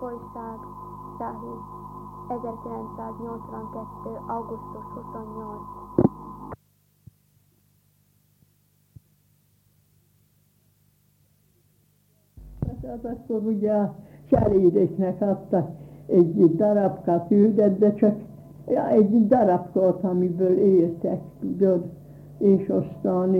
Folyság, Száhíz, 1982. augusztus 28. Hát akkor ugye a cselédeknek adtak egy darabka földet, de csak egy darabkát, amiből éltek, tudod, és aztán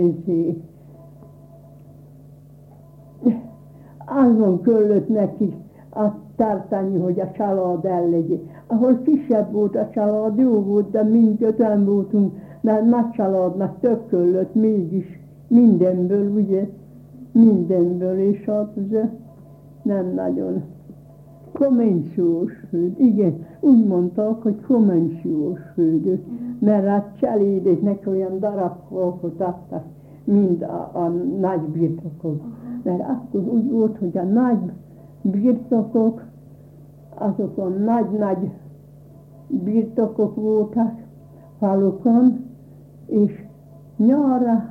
azon kellett nekik tartani, hogy a család ellegyen. Ahol kisebb volt a család, jó volt, de mindöten voltunk, mert nagy családnak több kellett mégis mindenből, ugye, mindenből, és hát ugye nem nagyon. Konvenciós föld, igen, úgy mondták, hogy konvenciós föld, mert a cselédeknek olyan darabkókot adtak, mind a nagy birtokok. Mert akkor úgy volt, hogy a nagy birtokok, azokon nagy-nagy birtokok voltak falukon, és nyarra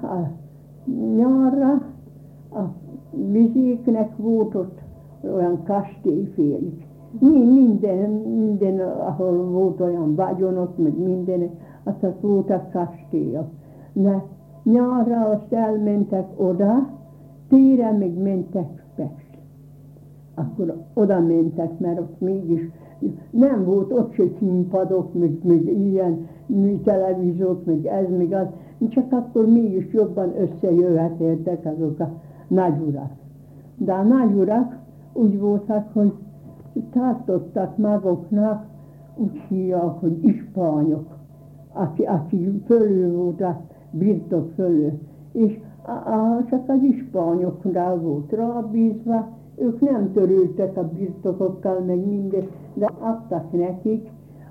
a vizéknek volt ott olyan kastélyfélik. Minden, ahol volt olyan vagyonok, meg minden, azok voltak kastélyok. De nyarra azt elmentek oda, téren meg mentek Pestre. Akkor oda mentek, mert ott mégis nem volt ott se színpadok, meg ilyen televíziók, meg ez, meg az, csak akkor mégis jobban összejöhettek azok a nagyurak. De a nagyurak úgy voltak, hogy tartottak maguknak, úgy hívják, hogy ispányok, aki fölül volt a birtok fölül. És csak az ispányokra volt rábízva, ők nem törődtek a birtokokkal, meg minden, de adtak nekik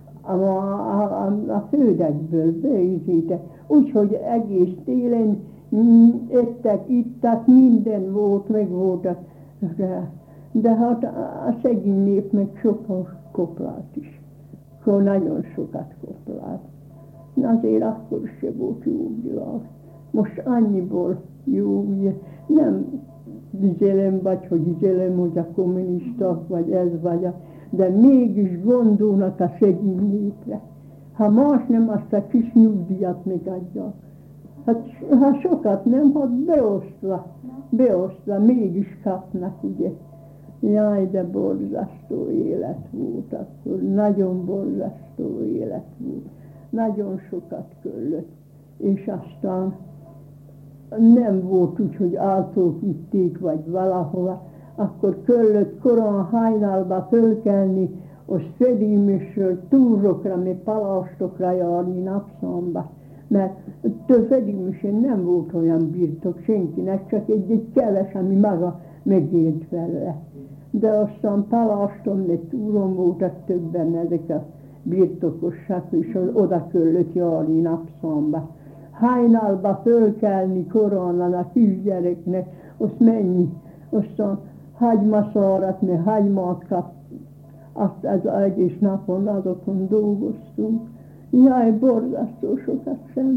a földekből beüzítek. Úgyhogy egész télen ettek, ittak, minden volt, meg voltak. De hát a szegény nép meg sokat koplált is. Akkor nagyon sokat koplált. Azért akkor se volt jó világ. Most annyiból jó, nem ügyelem vagy, hogy ügyelem, hogy a kommunisták, vagy ez vagy a, de mégis gondolnak a szegény népre. Ha más nem, azt a kis nyugdíjat megadják. Hát sokat nem, hát beosztva mégis kapnak, ugye. Jaj, de borzasztó élet volt akkor, nagyon borzasztó élet volt. Nagyon sokat kellett. És aztán nem volt úgy, hogy autók vitték, vagy valahova, akkor kellett korán hajnalba fölkelni, az Fedimesről túrokra, meg palástokra járni napszamba. Mert Fedimesen nem volt olyan birtok senkinek, csak egy keves, ami maga megélt vele. De aztán paláston, meg túron voltak többen ezek a birtokosak, és oda kellett járni napszamba. Hajnalba fölkelni korán a kisgyereknek, azt mennyi, aztán hagymaszárat, meg hagymát kap, azt az egész napon azokon dolgoztunk. Jaj, borzasztó sokat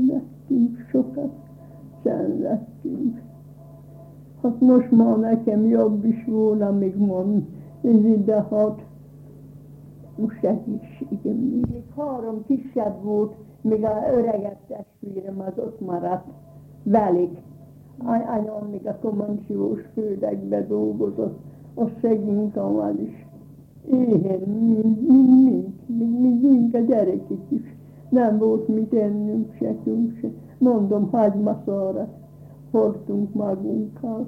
szenvedtünk. Hát most már nekem jobb is volna, még mond, de hát most egészségem nincs. Még 3 kisebb volt, még az öregebb testvérem az ott maradt velük. Anyám még a konvenciós földekbe dolgozott, a szegénykammal is. Éhen, mind a gyerekek is. Nem volt mit ennünk se. Mondom, hagymaszárat hordtunk magunkkal.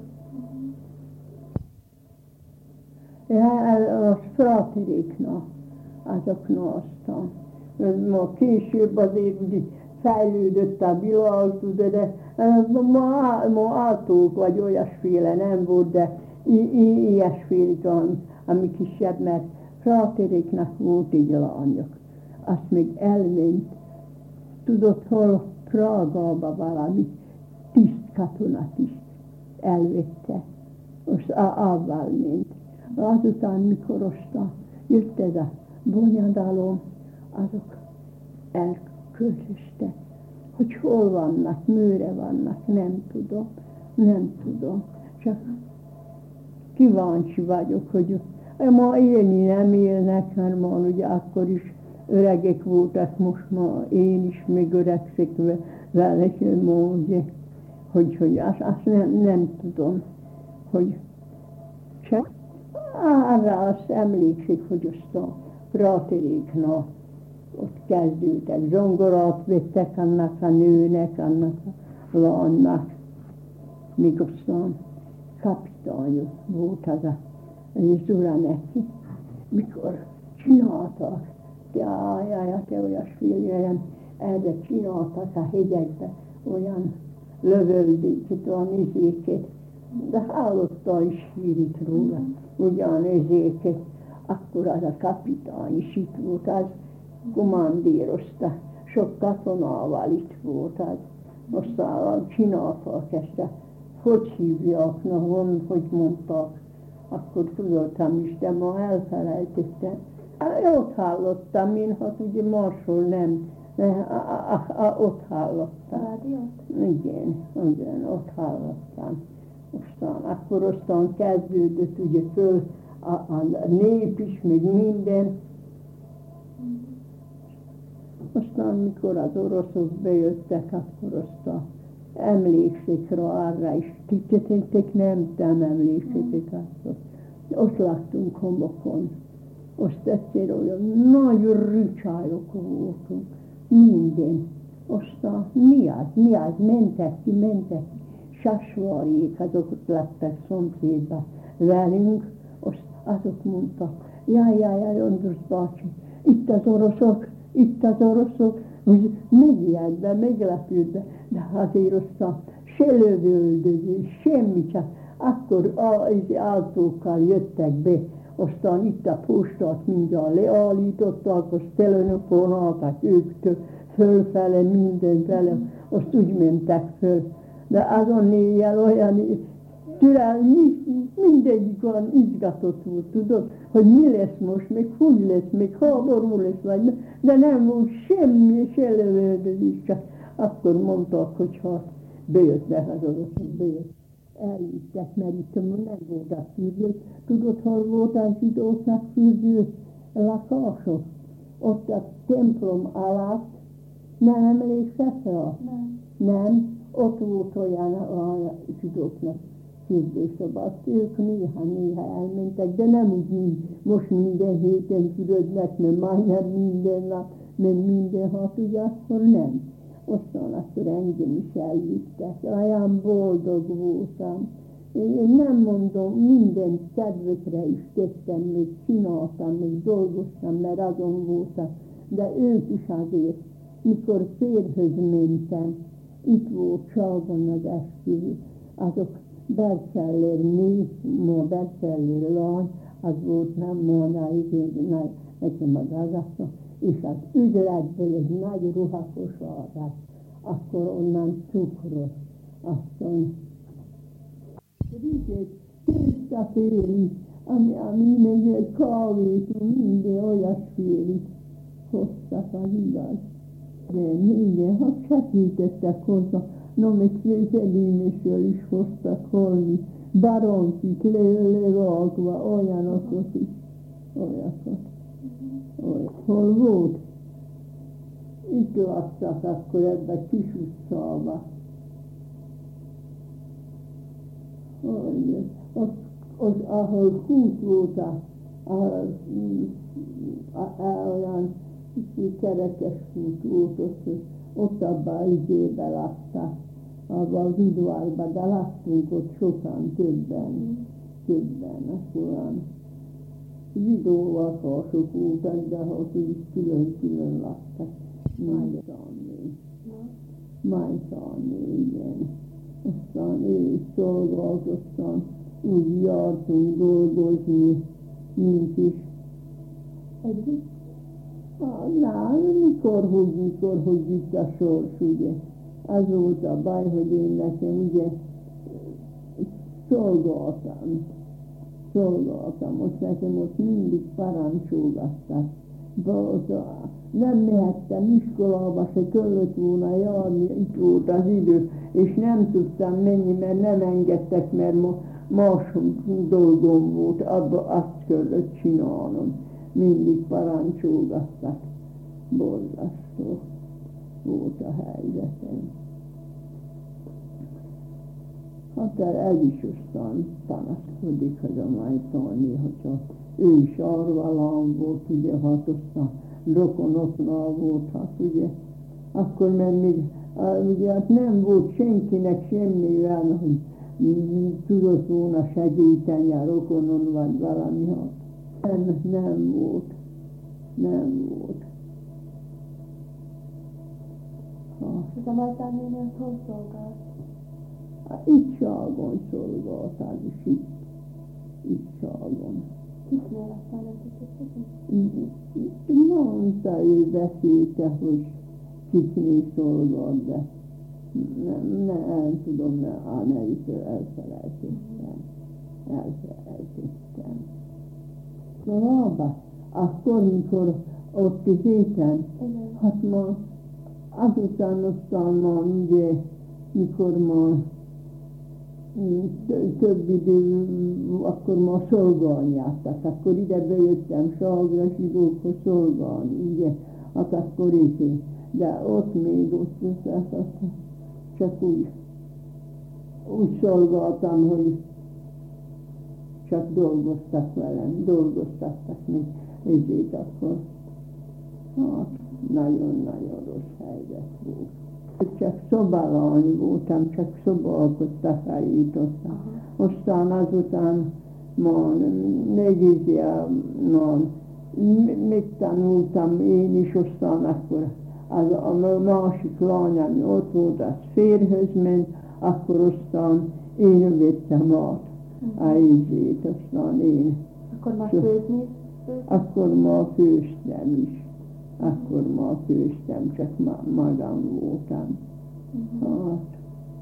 A fráteréknak, azoknak aztán. Ma később azért fejlődött a világ, de ma autók vagy olyasféle nem volt, de ilyesféle, ami kisebb, mert fráteréknak volt egy lányok. Azt még elment, tudod, hol Prágába valami tisztkatonat is elvette, most avval ment. Azután, mikor aztán jött ez a bonyodalom, azok elköltöztek, hogy hol vannak, mőre vannak, nem tudom. Csak kíváncsi vagyok, hogy Ma élni nem élnek, mert ma ugye akkor is öregek voltak, most ma én is még öregszek vele, ugye, hogy azt nem tudom, hogy csak arra azt emlékszik, hogy azt a práteréknál ott kezdődtek, zongorát vettek annak a nőnek, annak a lánynak, még aztán kapitány volt az a Zsura neki, mikor csináltak, te olyas figyeljen, erre csináltak a hegyekbe olyan lövöldéket, olyan izéket, de hallotta is hírit róla, ugyan izéket, akkor az a kapitány is itt volt, az kommandírozta, sok katonával itt volt az, aztán csináltak ezt a, hogy hívják, hogy mondták, akkor tudottam is, de ma elfelejtettem. Ott hallottam, én hát ugye máshol nem, ott hallottam. Igen, ott hallottam. Aztán kezdődött ugye föl a nép is, meg minden. Aztán mikor az oroszok bejöttek, akkor aztán emlékszik rá arra is. Tittetek nem emlékszik akkor. Ott laktunk homokon. Azt egyszer olyan nagy rücsályok voltunk. Minden. Aztán mi az? Mentek ki. Sasvárjék, azok ott laktak szomszédban velünk. Azok mondtak, jaj, Andrus bácsi, itt az oroszok, hogy megijedve, meglepődve, de azért aztán se lövöldözés, semmi, csak akkor az autókkal jöttek be, aztán itt a postát mindjárt leállították, azt telefonáltak őktől, fölfele, mindenfele, azt úgy mentek föl. De azon éjjel olyan mindegyik olyan izgatott volt, tudod, hogy mi lesz most, meg hogy lesz, meg háború lesz, de nem volt semmi, se lövöldözés, csak akkor mondták, hogy hát bejöttek az oroszok, eljöttek, mert itt nem voltak fürdők. Tudod, hol volt a zsidóknak fürdő lakások? Ott a templom alatt, nem emlékszel rá? Nem. Ott volt olyan a zsidóknak fürdőszoba, azt ők néha elmentek, de nem úgy, most minden héten fürödnek, mert majdnem minden nap, mert minden hat, ugye akkor nem. Aztán akkor engem is elvittek, olyan boldog voltam. Én nem mondom, mindent kedvekre is tettem, még csináltam, még dolgoztam, mert azon voltam, de ők is azért, mikor férjhöz mentem, itt volt Csalgon az esküvő, azok Berceller nő, ma Berceller lány, az volt nem mondani, nekem a gazasztom, és az üzletből egy nagy ruhakos adás, akkor onnan cukrot, aztán rizsét, tésztaféli, ami még egy kávét, minden olyasféli hoztak az igaz. Igen, hát segítettek hozzá, no még főzelémésről is hoztak holmi, baronkit levágva, olyanokat is, olyakat. Hol volt? Itt laktak akkor ebbe kis utcába. Ott, ahol kút volt, olyan kerekes kút volt, ott abban az időben laktak, abban az udvarban, de laktunk ott sokan, többen, akkor zsidó lakások voltak, de ott is külön laktak. Majszánné, igen. Aztán ő is szolgált, aztán úgy jártunk dolgozni, mint is. Együtt? Mikor, hogy itt a sors, ugye. Az volt a baj, hogy én nekem ugye szolgáltam, most nekem ott mindig parancsolgattak. Nem mehettem iskolába, se kellett volna járni, itt volt az idő, és nem tudtam menni, mert nem engedtek, mert más dolgom volt, azt kellett csinálnom. Mindig parancsolgattak. Borzasztó volt a helyzetem. Hát ez is aztán panaszkodik, hogy a Majtani, hogyha ő is arvalán volt, ugye, hát aztán rokonoknál volt, hát ugye, akkor mert még ugye hát nem volt senkinek semmi olyan, hogy tudott volna segíteni a rokonon, vagy valami, hát nem volt. És a Majtán néni hol szolgált? Itt Ságon szolgált, az is itt Ságon. Kiknél aztán nem tudod? Mondta, ő beszélte, hogy kiknél szolgált, de nem tudom, a nevitől elfelejtettem. Szóval akkor, mikor ott is éten, hát ma aztán ma ugye, mikor ma több idő, akkor ma szolgálni jártak, akkor ide bejöttem Ságra zsidókhoz szolgálni, ugye, hát akkor így, de ott még csak úgy szolgáltam, hogy csak dolgoztak velem, dolgoztattak még ezért akkor. Hát, nagyon-nagyon rossz helyzet volt. Csak szobalány voltam, csak szobákat takarítottam. Aztán azután megtanultam én is, aztán akkor a másik lány, ami ott volt, az férjhöz ment, akkor aztán én vettem át a ízét, aztán én. Akkor már főzni? Akkor ma főztem is. Akkor ma főztem, csak magam voltam. Hát.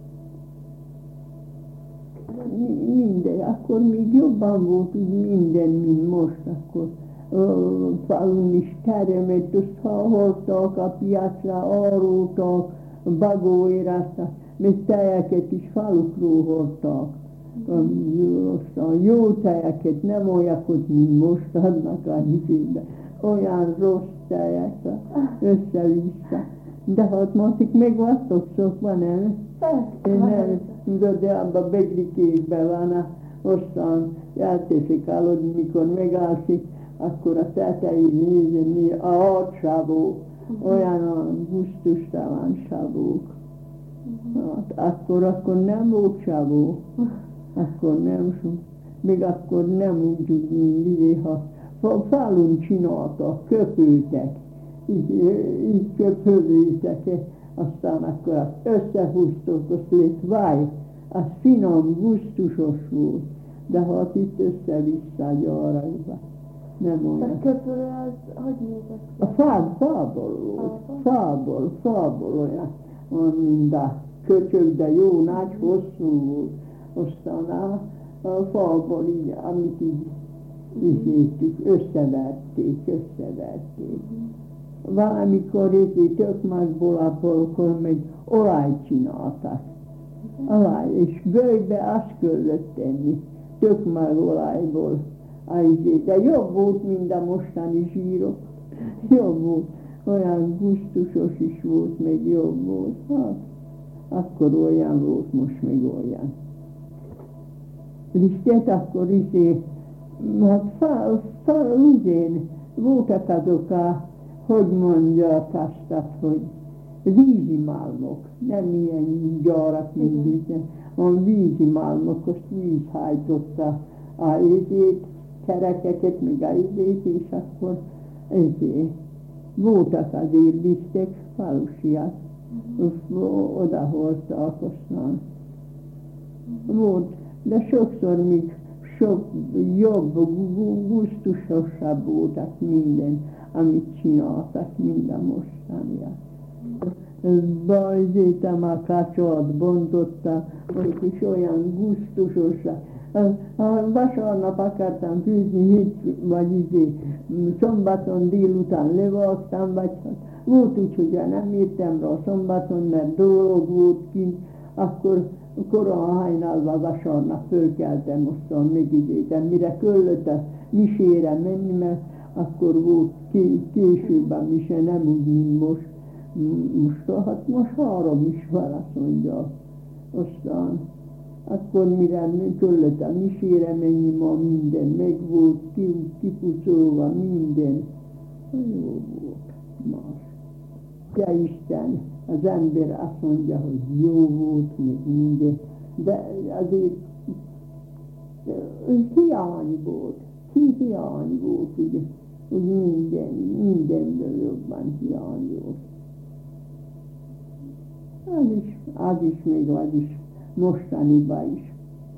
Minden, akkor még jobban volt minden, mint most, akkor falun is teremet, azt hordtak a piacra, árultak, bagóéráztak, még tejeket is falukról hordtak. Aztán jó tejeket, nem olyakat, mint most adnak a hizébe, olyan rossz tejek, össze-vissza. De hát másik meg vagytok szokva, nem? De abban beglikékben van, aztán elteszik aludni, mikor megalszik, akkor a tetején nézni a átsabó, olyan gusztustalan sabók. Hát akkor nem volt sabó, akkor nem, még akkor nem úgy, ha falun csináltak, köpültek, így köpölültek, aztán akkor azt összehúztok, azt lett vaj, az finom, gusztusos volt, de hát itt össze-vissza gyarajba. Nem olyan. A köpölő az, hogy nézett ki? A fából volt, fából olyan, mint a köcsög, de jó nagy, hosszú volt. Aztán a fából így, amit így összeverték. Valamikor így tökmagból, akkor még olajt csináltak. Olaj, és gőjbe azt kellett tenni, tökmag olajból. De jobb volt, mint a mostani zsírok. Jobb volt, olyan gusztusos is volt, még jobb volt. Hát, akkor olyan volt, most még olyan. Lisztet akkor hát ugyan voltak azok hogy mondják azt, hogy vízimalmok, nem ilyen gyárak, mint vízen, hanem vízimalmok, azt vízhajtotta a kerekeket, még a idét, és akkor voltak azért lisztek, falusiak, oda hozták aztán. Volt, de sokszor még sok jobb, gusztusosabb voltak minden, amit csináltak, mind a mostaniak. Bajzétem a kacsot, bontotta, és olyan gusztusosak. Vasárnap akartam fűzni, vagy szombaton délután levágtam, vagy volt úgy, hogy nem írtam rá szombaton, mert dolog volt kint, akkor korán hajnalva vasárnap fölkeltem, mostan megidétem, mire kellett a misére menni, mert akkor volt később a mise, nem úgy, mint most. Most 3 is van, azt mondja. Aztán akkor mire kellett a misére menni, ma minden meg volt, kipucolva minden. Jó volt más. Ja Isten, az ember azt mondja, hogy jó volt, még minden, de azért hiány volt, ugye, hogy mindenből jobban hiány volt. Az is még az is, mostaniban is.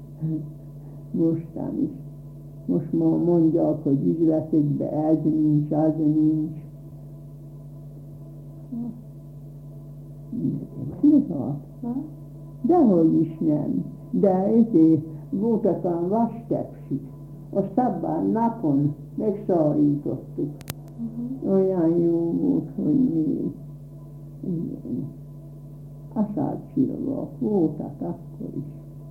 Mostan is. Most ma mondják, hogy üzletekben ez nincs, az nincs. Dehogy is nem. De ezért voltak a vastepsik. Azt abban napon megszárítottuk. Olyan jó volt, hogy még. Igen. Aszálycsillagok voltak akkor is.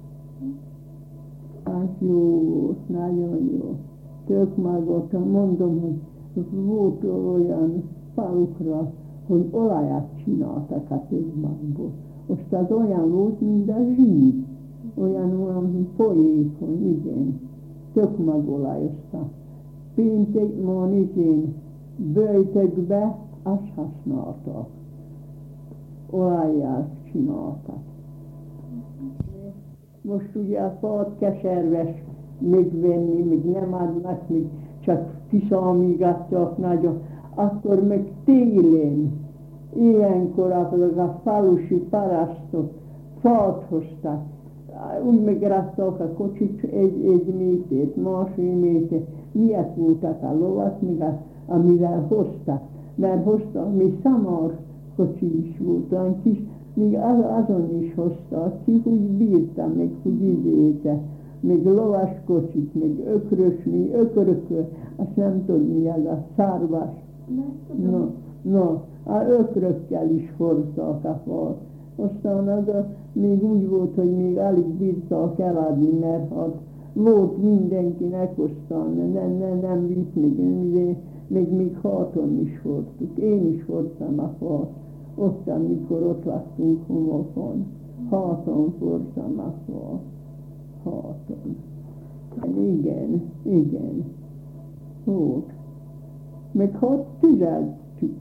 Az jó volt, nagyon jó. Tök magot mondom, hogy volt olyan falukra, hogy olajat csináltak a többmagból. Most az olyan volt, mint a zsír. Olyan folyékony, igen. Tök magolajozta. Péntek ma izén böjtökbe azt használtak. Olajjal csináltak. Most ugye a fát keserves megvenni, még nem adnak, még csak kiszámígattak nagyon. Akkor meg télen, ilyenkor a falusi parasztok fát hoztak. Úgy megraktak a kocsit egy métert, másfél métert. Miért voltak a lovat, amivel hoztak? Mert hoztak, mi szamar kocsi is volt, olyan kis, még azon is hoztak, ki úgy bírta, meg úgy idéte, még lovaskocsik, még ökrökről, azt nem tudom mi az a szárvas. No, a ökrökkel is hordták a fát. Aztán az még úgy volt, hogy még alig bírták eladni, mert hát volt mindenkinek, aztán nem vitt még háton is hordtuk. Én is hordtam a fát. Ott, amikor ott laktunk homokon, háton hordtam a fát. Háton. Igen. Volt. Meg hát tüzeltük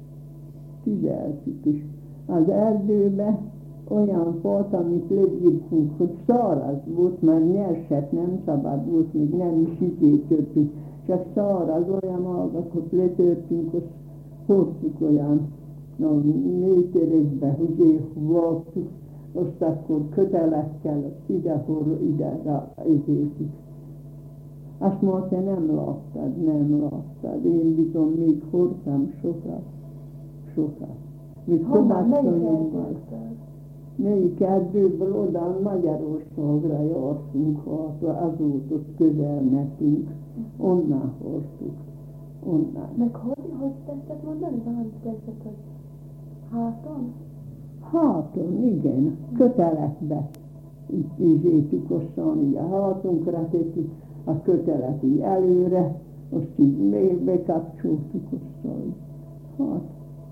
is. Az erdőbe olyan fát, amit leírtunk, hogy száraz volt, mert nyerset nem szabad volt, még nem is törtünk, csak száraz olyan ágakat letörtünk, azt hordtuk olyan méterekbe, hogy vágtuk, azt akkor kötelekkel, azt ide ezértük. Azt már te nem láttad, én bizony még hordtam sokat. Még Tomászonyomban. Melyik erdőből oda Magyarországra jártunk, az volt ott közel nekünk, onnan hordtuk. Meg hogy tetszett mondani? Valamit tetszett, hogy háton? Háton, igen, kötelekbe. Így értük aztán, így a hátunkra tettük a kötelet így előre, azt így még bekapcsoltuk aztán. Hát.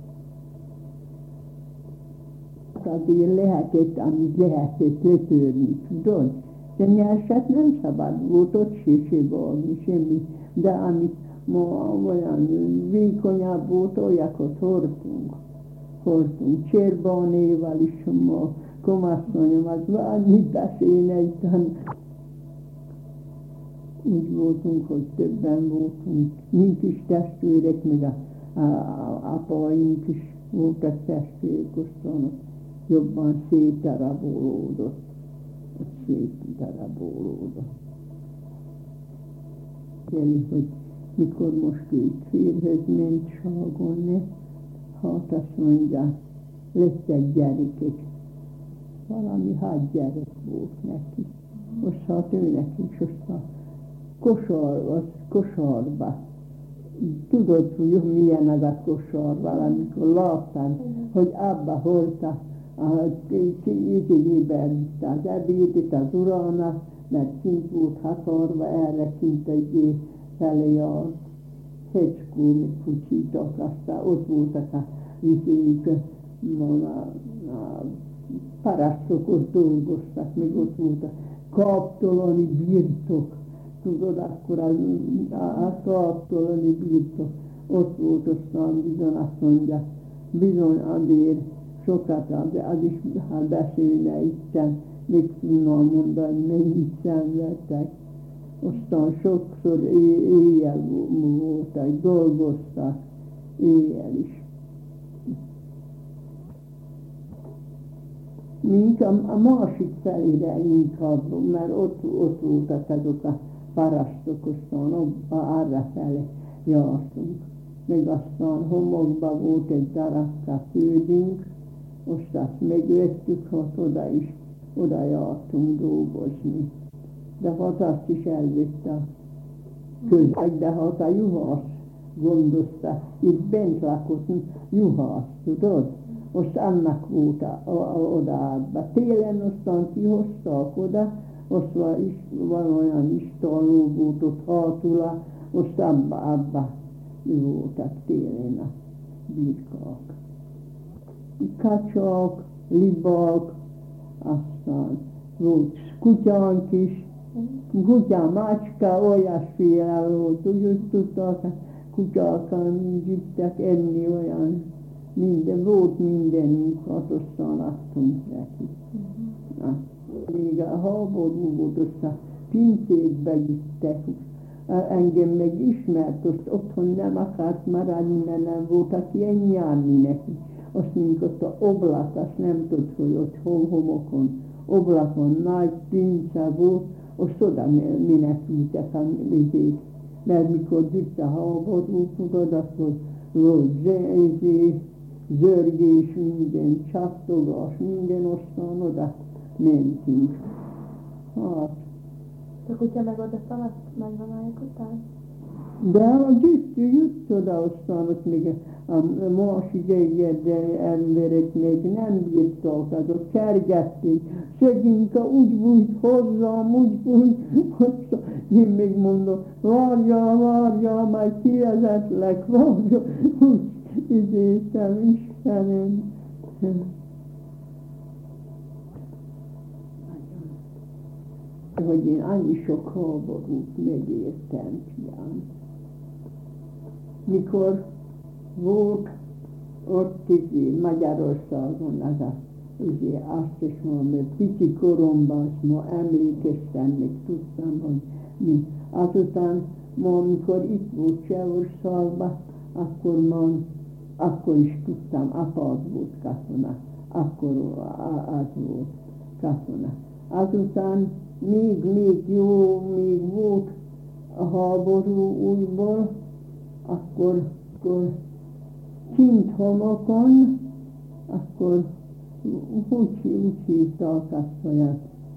Azért lehetett, amit lehetett letörni, tudod? De nyerset nem szabad volt ott se vágni, semmi. De amit ma olyan vékonyabb volt, olyakat hordtunk. Csérbánéval is, ma Komászonyom, az annyit beszélne, úgy voltunk, hogy többen voltunk. Mink is testvérek, meg a apaink is voltak testvérek, aztán jobban szétdarabolódott. Hogy mikor most ő férhez ment Ságonni, hát azt mondja, lettek gyerekek. Valami 6 gyerek volt neki. Most hát őnek is azt a kosarba. Tudod, hogy milyen az a kosar, valamikor láttam, hogy abba hordta Izébe vitte az ebédet az uralmat, mert kint volt hatorva erre kint egy felé a hecskó kucsítok, aztán ott voltak a izék, a parasztok ott dolgoztak, még ott volt a káptalani birtok, tudod, akkor a káptalani birtok, ott volt, aztán bizony azt mondja, bizony azért sokat az is hát beszélne Isten, még tudnám mondani, mennyit szenvedtek. Aztán sokszor éjjel voltak, dolgoztak, éjjel is. Mink a másik felére inkább, mert ott voltak azok a parasztok, aztán arra fele jártunk. Meg aztán homokban volt egy darabka földünk, most azt megvettük, hát oda jártunk dolgozni. De hát azt is elvitte a közeg, de hát a juhász gondozta, itt bent lakott juhász, tudod? Most annak volt odaadva. Télen aztán kihozták oda, most van olyan istalló volt ott hátula, most abba voltak télen a birkák. Kacsák, libák, aztán volt kutyánk is, kutya, macska, olyasféle volt, úgy tudták, kutyákkal gyűjtek enni olyan, minden, volt mindenünk, hát aztán adtunk neki. Még a háború volt, azt a pincékbe vittek, engem meg ismert, azt otthon nem akart maradni, mert nem volt, aki ennyárni neki. Azt mondjuk ott a oblak, azt nem tud, hogy ott homokon, oblakon nagy pince volt, azt oda menekültek a vizék. Mert mikor jött a háború, tudod, akkor volt zörgés, minden, csattogás, minden, aztán oda mentünk. Hát. A kutya meg oda szaladt nagymamájuk után? De jött oda, aztán ott még a másik emberek még nem bírtak, azok kergették. Szegényke úgy bújt hozzám, úgy bújt, én még mondom, várjál, majd kivezetlek, várjál, úgy idéztem, Istenem. Hogy én annyi sok háborút megértem, fiam. Mikor volt ott Magyarországon azt is mondom, pici koromban, ma emlékeztem, még tudtam, hogy mi. Azután, amikor itt volt Csehországban, akkor is tudtam, apád volt katona, akkor az volt katona. Azután még volt a háború újból, akkor kint homokon, akkor úgy hívták azt olyan,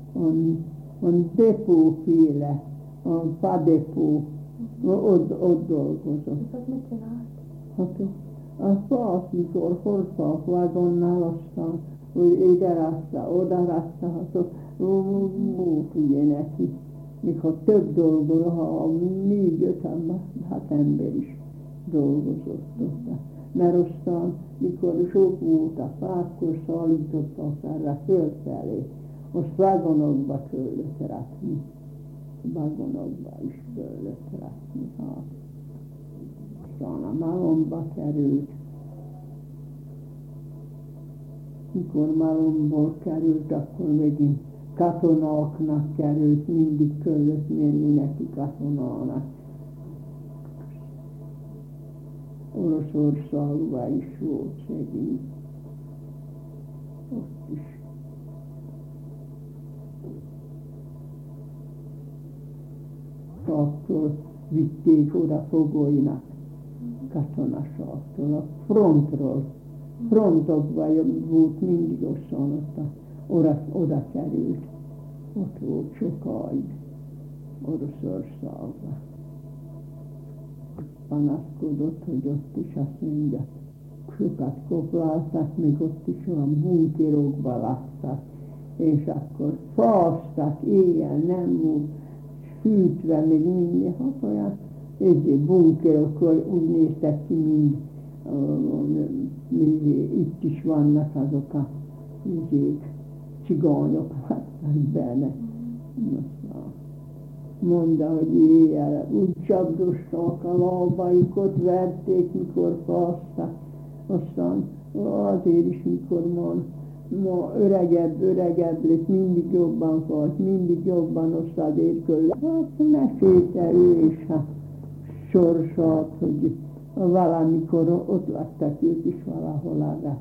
depóféle, padepó, ott dolgozott. És az mit csinált? Hát a fát, mikor hozták vagonnál, aztán ide rázta, oda rázta, hát volt ugye neki. Mikor több dolgol, ha 4-5 ember is dolgozott ott. Mert aztán, mikor sok volt a fát, akkor szállítottak arra fölfelé. Most vagonokba kellett rakni. Vagonokba is kellett rakni. Hát. Aztán a malomba került. Mikor malomból került, akkor megint katonáknak került, mindig kellett menni neki katonának. Oroszországban is volt szegény. Ott is. Sáktól vitték oda Fogolynak, katonaságtól, a frontról. Frontokban volt mindig aztán oda került. Ott volt sokáig Oroszországban. Panaszkodott, hogy ott is azt mondja, sokat koplaltak, még ott is olyan bunkerokba laktak, és akkor faasztak, éjjel nem volt fűtve, még minden, hát olyan bunkerok úgy néztek ki, mint itt is vannak azok a csigányok laktak benne. Mondta, hogy éjjel úgy csapdostak a lábaikot, verték, mikor faasztak. Aztán azért is, mikor ma öregebb lett, mindig jobban falt, mindig jobban osztadérköl. Hát mesélte ő is a sorsát, hogy valamikor ott laktak ők is valahol arra,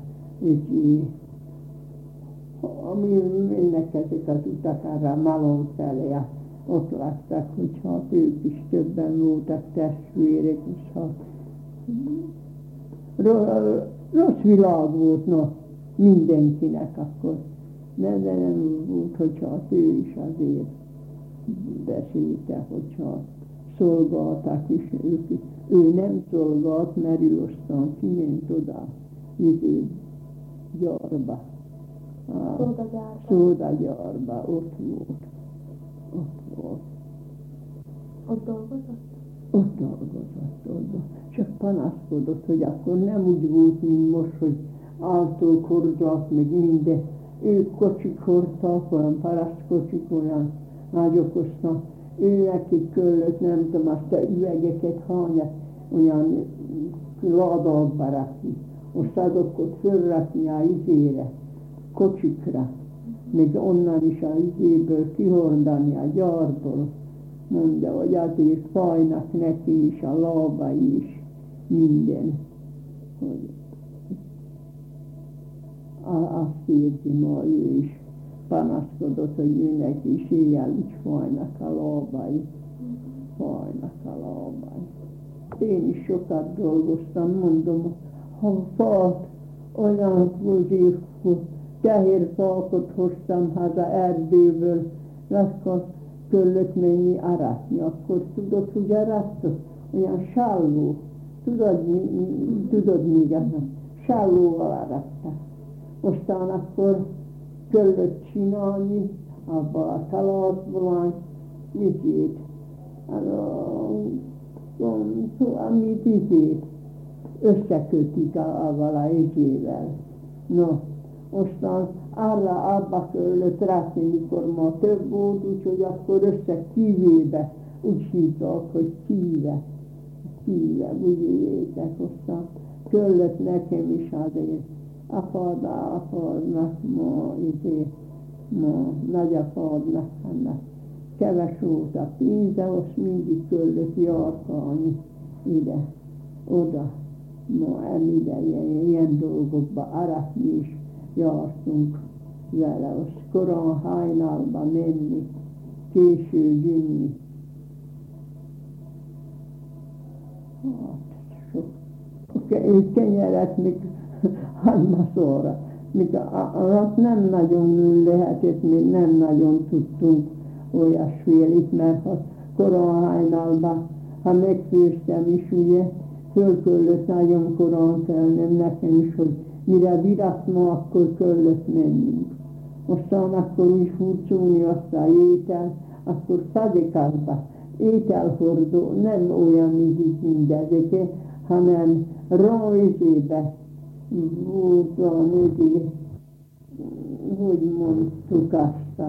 ami mennek ezek az utak arra Malom felé, ott laktak, hogy hát ők is többen voltak testvérek, és hát rossz világ volt, no, mindenkinek akkor. De nem volt, hogy hát ő is azért beszélte, hogy hát szolgáltak is ők. Ő nem szolgált, mert ő aztán kiment oda, gyárba. Szódagyárba, ott volt. Ott dolgozott? Ott dolgozott. Csak panaszkodott, hogy akkor nem úgy volt, mint most, hogy által hordják, meg minden. Ők kocsik hordtak, olyan parasztkocsik, olyan nagyok osztan. Ő nekik kellett, nem tudom, azt a üvegeket hányat, olyan ládákba rakni. Most azokat fölrakni a kocsikra, meg onnan is a kihordani a gyárból. Mondja, hogy azért fájnak neki is, a lábai is, minden. Hogy azt érzi ma ő is panaszkodott, hogy ő neki is éjjel is fájnak a lábai. Én is sokat dolgoztam, mondom, ha fát, olyan tehérfákat hoztam haza Erdélyből, akkor kellett menni aratni, akkor tudod, hogy arattok? Olyan salló, tudod még ezen, sallóval arattak. Aztán akkor kellett csinálni abban a találatban, amit összekötik avval a izével. No, aztán abba kellett rakni, mikor ma több volt, úgyhogy akkor összekívébe, úgy hívták, hogy kíve, úgy értek, aztán kellett nekem is azért apádnak, ma nagyapádnak, annak keves volt a pénze, azt mindig kellett járkálni ide, oda. Ma ilyen dolgokba aratni is jártunk vele, azt korán hajnalba menni, késő jönni. Hát, sok kenyeret még hagymaszóra. Azt nem nagyon lehetett, még nem nagyon tudtunk olyasfélit, mert ha korán hajnalba, ha megfőztem is, ugye, föl kellett nagyon korán kelnem nekem is, hogy mire virat ma, akkor kellett mennünk. Aztán akkor úgy furcsolni azt a étel, akkor szadikázba, ételhordó, nem olyan mint ezek, hanem rajzébe volt van, hogy mondtuk azt,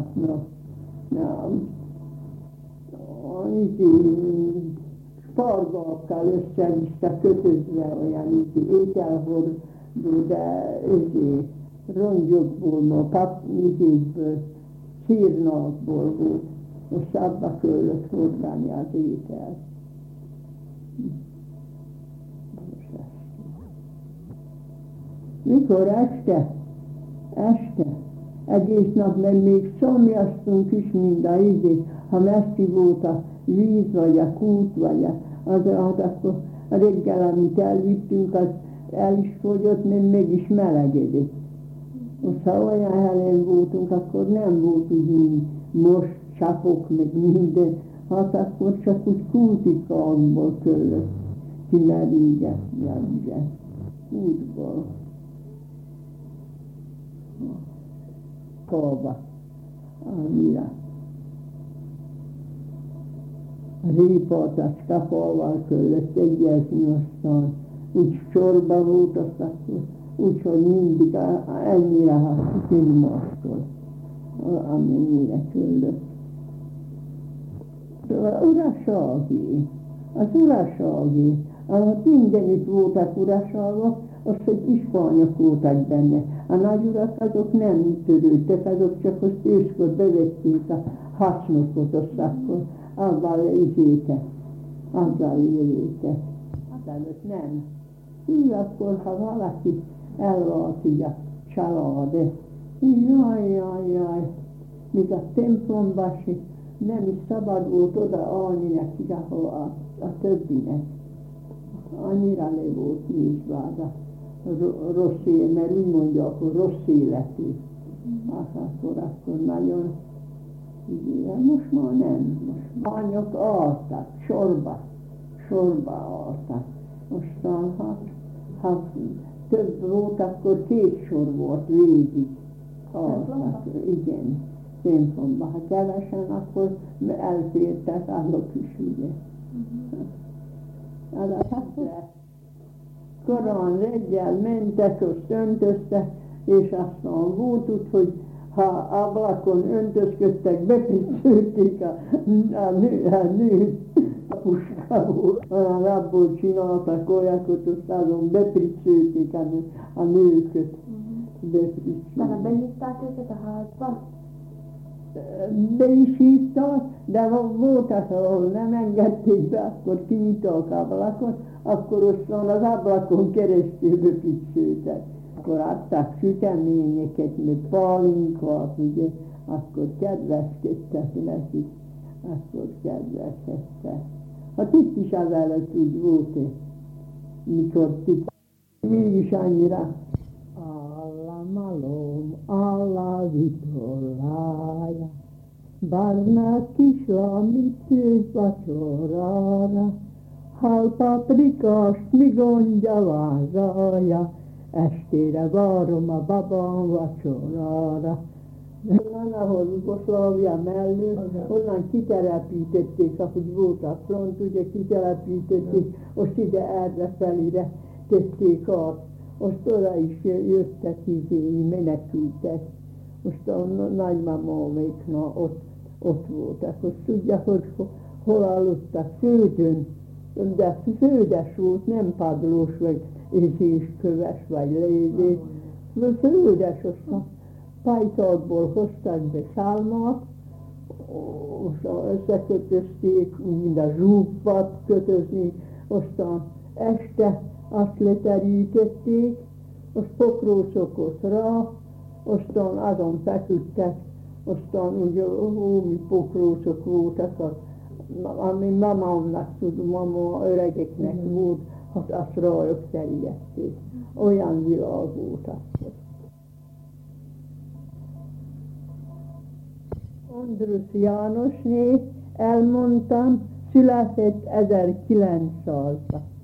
spargákkal össze-vissza kötözve olyan ételhordó, de rongyokból, szírnakból volt, most abba kellett hordani az ételt. Mikor este, egész nap, mert még szomjaztunk is mind a ha messzi volt a víz, vagy a kút, vagy akkor a reggel, amit elvittünk, az el is fogyott, mert mégis melegedett. Most ha olyan helyen voltunk, akkor nem volt úgy, mint most, csapok, meg minden, hát akkor csak úgy kútikákból kellett kimerígetni a vizet. Úgy akkor Kóba, Annyira. Ripot a skapolval kellett egyezni, aztán úgy sorba volt, aztán úgyhogy mindig ennyire filmasztól, amennyire kellett. Urasági, az urasági, mindenütt voltak uraságok, azt, hogy ispányok voltak benne. A nagyurak azok nem törődtek, azok csak azt őskor bevették a hasznokot, azt akkor azzal izétek, azzal élőtek. Azelőtt nem. Így akkor, ha valaki elvált így a család, jaj, míg a templomban nem is szabad volt oda állni nekik, ahol a többinek. Annyira le volt nézve rossz élet, mert úgy mondják, hogy rossz életű. Akkor nagyon, most már nem. Most anyok álltak, sorba álltak. Mostan, ha több volt, akkor 2 sor volt végig. Álltak, igen, templomban. Ha kevesen, akkor elfértek azok is, ugye. Korán reggel mentek, azt öntöztek, és aztán volt úgy, hogy ha ablakon öntözködtek, bepiccölték a nőt, a puskából, abból csináltak olyankot, azt azon bepiccölték a nőköt. Már behívták őket a házba? Be is hívtak, de voltak, ahol nem engedték be, akkor kinyitottak ablakon, akkor aztán az ablakon keresztül bepiccöltek. Akkor adtak süteményeket, meg pálinkát, ugye, akkor kedveskedtek nekik, akkor kedveskedtek. Hát itt is az előtt úgy volt, mikor mégis annyira. Alla malom, alla vitolája, barna kislamit vacsorára, hal paprikást mi gondja van rája, estére várom a babám vacsorára. Onnan, ahol Jugoszlávia mellett, onnan kitelepítették, ahogy volt a front, ugye kitelepítették, most ide erre felére tették át. Most oda is jöttek menekültek. Most a nagymamáméknál ott voltak. Most tudja, hogy hol aludtak? Földön. De földes volt, nem padlós, vagy köves, vagy lévés. Földes, aztán pajtákból hoztak be szálmát, összekötözték, mind a zsúfat kötözni, aztán este azt leterítették, azt pokrócokot rá, aztán azon feküdtek, aztán ugye ómi pokrócok voltak, ami mamámnak tudom, mama öregeknek volt, hát azt rájuk terjedték. Olyan világ volt akkor. Andrus Jánosné, elmondtam, született 1900-ban.